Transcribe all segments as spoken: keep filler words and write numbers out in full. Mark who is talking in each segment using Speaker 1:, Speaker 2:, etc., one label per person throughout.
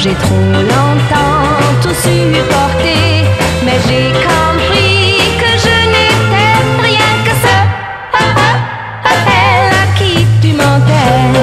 Speaker 1: J'ai trop longtemps tout supporté, mais j'ai compris que je n'étais rien que ce elle à qui tu mentais.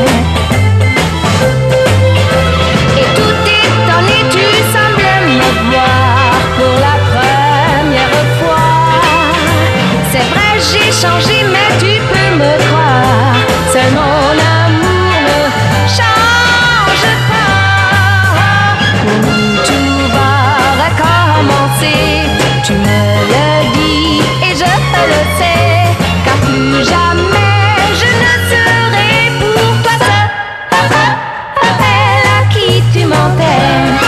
Speaker 1: Et tout étonné, tu semblais me voir pour la première fois. C'est vrai, j'ai changé, mais tu peux me croire, c'est mon amour ne change pas. Pour nous tout va recommencer, tu me le dis et je le sais, car plus jamais je ne serai pour toi seul elle à qui tu mentais.